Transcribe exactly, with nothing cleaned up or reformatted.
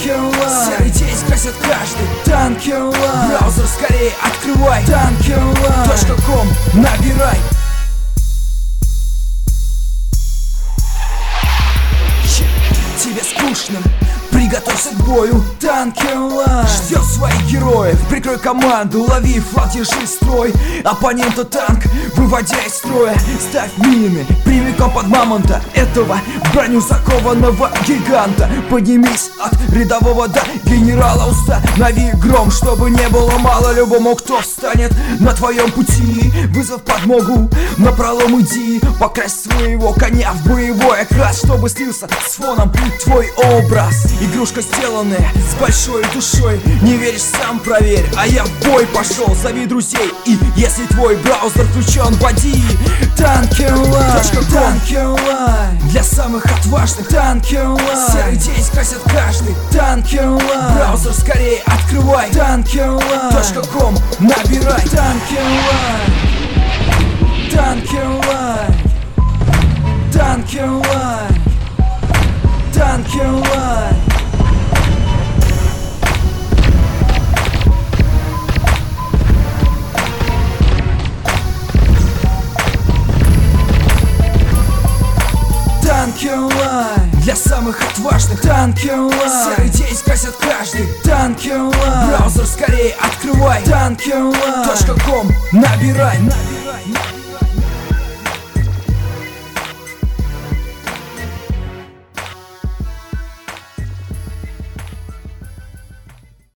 Танки онлайн. Серый день скосит каждый. Танки онлайн. Браузер скорее открывай. Танки онлайн. Точка ком набирай. Тебе скучно, приготовься к бою. Танки онлайн ждет своих героев. Прикрой команду, лови флаг, держи строй. Оппонента танк, выводя из строя. Ставь мины прямиком под мамонта, этого в броню закованного гиганта. Поднимись от рядового до генерала, установи гром, чтобы не было мало любому, кто встанет на твоем пути. Вызов подмогу, напролом иди. Покрась своего коня в боевой окрас, чтобы слился с фоном твой образ. Игрушка сделанная с большой душой. Не веришь, сам проверь, а я в бой пошел. Зови друзей, и если твой браузер включен, води. Танки онлайн. Танки онлайн. Для самых отважных. Танки онлайн. Серый день скосит каждый. Танки онлайн. Браузер скорее открывай. Танки онлайн. Точка ком набирай. Танки онлайн. Танки онлайн. Танки онлайн. Танки онлайн. Танки онлайн. Для самых отважных. Танки онлайн. Серый день скосит каждый. Танки онлайн. Браузер скорее открывай. Танки онлайн. Точка ком набирай. Набирай.